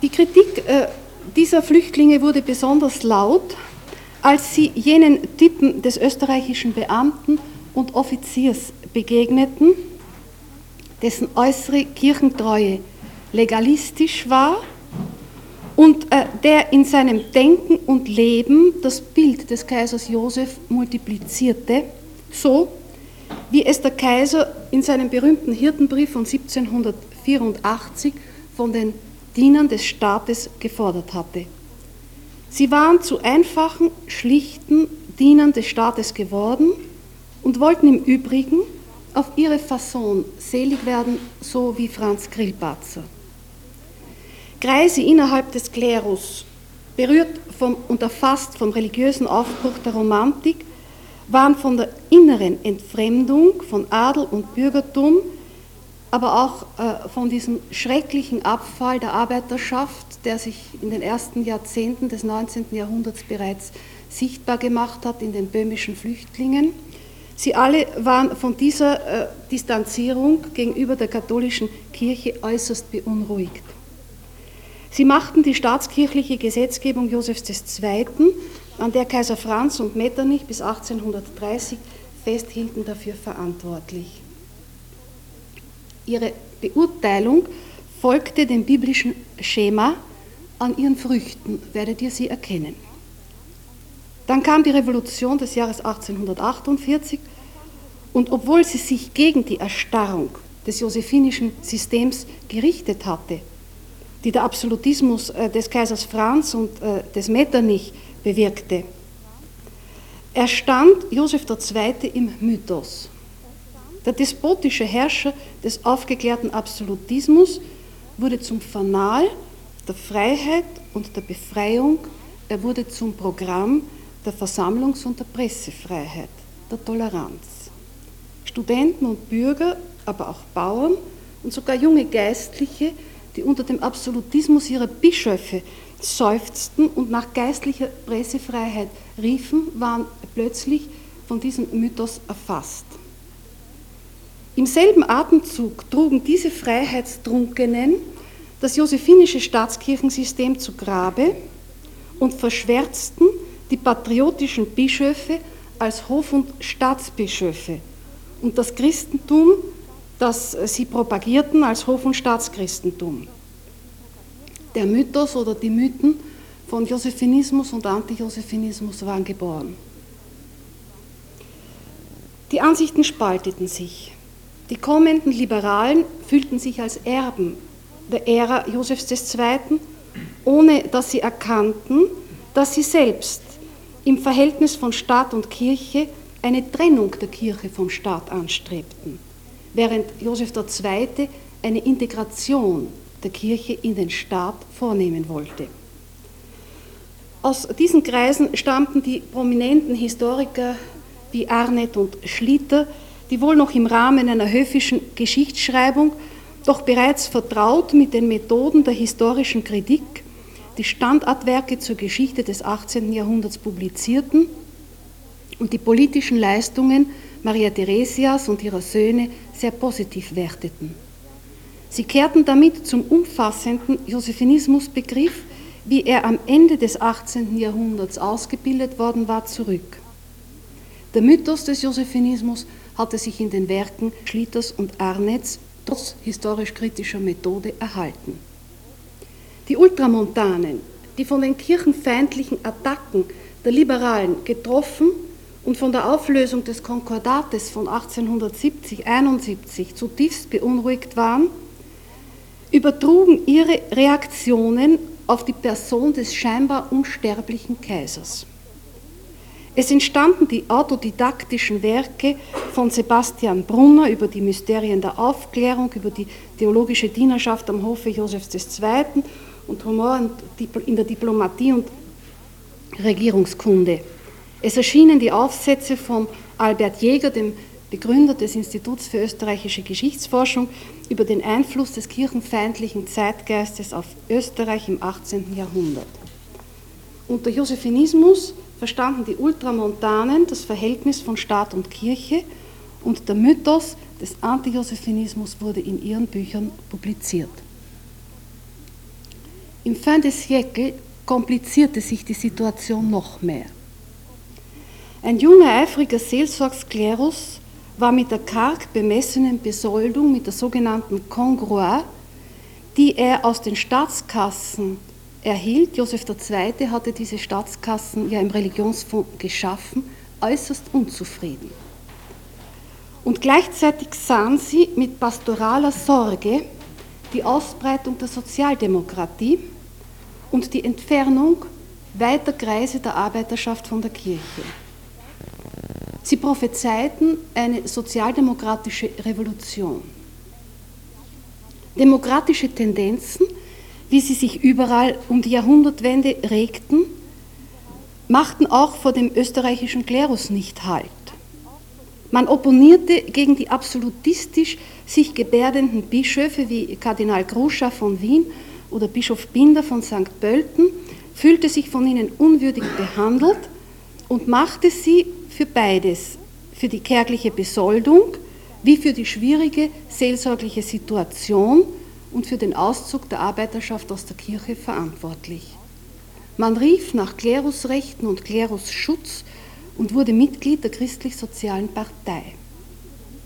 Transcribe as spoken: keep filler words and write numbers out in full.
Die Kritik äh, dieser Flüchtlinge wurde besonders laut, als sie jenen Typen des österreichischen Beamten und Offiziers begegneten, dessen äußere Kirchentreue legalistisch war und äh, der in seinem Denken und Leben das Bild des Kaisers Joseph multiplizierte, so wie es der Kaiser in seinem berühmten Hirtenbrief von siebzehnhundertvierundachtzig von den Dienern des Staates gefordert hatte. Sie waren zu einfachen, schlichten Dienern des Staates geworden und wollten im Übrigen auf ihre Fasson selig werden, so wie Franz Grillparzer. Kreise innerhalb des Klerus, berührt vom, und erfasst vom religiösen Aufbruch der Romantik, waren von der inneren Entfremdung von Adel und Bürgertum, aber auch äh, von diesem schrecklichen Abfall der Arbeiterschaft, der sich in den ersten Jahrzehnten des neunzehnten Jahrhunderts bereits sichtbar gemacht hat in den böhmischen Flüchtlingen. Sie alle waren von dieser äh, Distanzierung gegenüber der katholischen Kirche äußerst beunruhigt. Sie machten die staatskirchliche Gesetzgebung Josefs des Zweiten, an der Kaiser Franz und Metternich bis achtzehnhundertdreißig festhielten, dafür verantwortlich. Ihre Beurteilung folgte dem biblischen Schema: an ihren Früchten werdet ihr sie erkennen. Dann kam die Revolution des Jahres achtzehnhundertachtundvierzig und obwohl sie sich gegen die Erstarrung des josephinischen Systems gerichtet hatte, die der Absolutismus des Kaisers Franz und des Metternich bewirkte, erstand Joseph der Zweite im Mythos. Der despotische Herrscher des aufgeklärten Absolutismus wurde zum Fanal der Freiheit und der Befreiung, er wurde zum Programm der Versammlungs- und der Pressefreiheit, der Toleranz. Studenten und Bürger, aber auch Bauern und sogar junge Geistliche, die unter dem Absolutismus ihrer Bischöfe seufzten und nach geistlicher Pressefreiheit riefen, waren plötzlich von diesem Mythos erfasst. Im selben Atemzug trugen diese Freiheitstrunkenen das josephinische Staatskirchensystem zu Grabe und verschwärzten die patriotischen Bischöfe als Hof- und Staatsbischöfe und das Christentum, das sie propagierten, als Hof- und Staatschristentum. Der Mythos oder die Mythen von Josephinismus und Antijosephinismus waren geboren. Die Ansichten spalteten sich. Die kommenden Liberalen fühlten sich als Erben der Ära Josefs des Zweiten, ohne dass sie erkannten, dass sie selbst im Verhältnis von Staat und Kirche eine Trennung der Kirche vom Staat anstrebten, während Joseph der Zweite eine Integration der Kirche in den Staat vornehmen wollte. Aus diesen Kreisen stammten die prominenten Historiker wie Arnett und Schlitter, die wohl noch im Rahmen einer höfischen Geschichtsschreibung, doch bereits vertraut mit den Methoden der historischen Kritik, die Standardwerke zur Geschichte des achtzehnten Jahrhunderts publizierten und die politischen Leistungen Maria Theresias und ihrer Söhne sehr positiv werteten. Sie kehrten damit zum umfassenden Josephinismusbegriff, wie er am Ende des achtzehnten Jahrhunderts ausgebildet worden war, zurück. Der Mythos des Josephinismus hatte sich in den Werken Schlitters und Arnetts trotz historisch-kritischer Methode erhalten. Die Ultramontanen, die von den kirchenfeindlichen Attacken der Liberalen getroffen und von der Auflösung des Konkordates von achtzehnhundertsiebzig einundsiebzig zutiefst beunruhigt waren, übertrugen ihre Reaktionen auf die Person des scheinbar unsterblichen Kaisers. Es entstanden die autodidaktischen Werke von Sebastian Brunner über die Mysterien der Aufklärung, über die theologische Dienerschaft am Hofe Josefs des Zweiten und Humor in der Diplomatie und Regierungskunde. Es erschienen die Aufsätze von Albert Jäger, dem Begründer des Instituts für österreichische Geschichtsforschung, über den Einfluss des kirchenfeindlichen Zeitgeistes auf Österreich im achtzehnten Jahrhundert. Unter Josephinismus verstanden die Ultramontanen das Verhältnis von Staat und Kirche und der Mythos des Antijosephinismus wurde in ihren Büchern publiziert. Im fin de siècle komplizierte sich die Situation noch mehr. Ein junger, eifriger Seelsorgsklerus war mit der karg bemessenen Besoldung, mit der sogenannten Congrua, die er aus den Staatskassen erhielt, Joseph der Zweite hatte diese Staatskassen ja im Religionsfonds geschaffen, äußerst unzufrieden. Und gleichzeitig sahen sie mit pastoraler Sorge die Ausbreitung der Sozialdemokratie und die Entfernung weiter Kreise der Arbeiterschaft von der Kirche. Sie prophezeiten eine sozialdemokratische Revolution. Demokratische Tendenzen, wie sie sich überall um die Jahrhundertwende regten, machten auch vor dem österreichischen Klerus nicht Halt. Man opponierte gegen die absolutistisch sich gebärdenden Bischöfe wie Kardinal Gruscha von Wien oder Bischof Binder von Sankt Pölten, fühlte sich von ihnen unwürdig behandelt und machte sie für beides, für die kärgliche Besoldung wie für die schwierige seelsorgliche Situation und für den Auszug der Arbeiterschaft aus der Kirche verantwortlich. Man rief nach Klerusrechten und Klerusschutz und wurde Mitglied der Christlich-Sozialen Partei.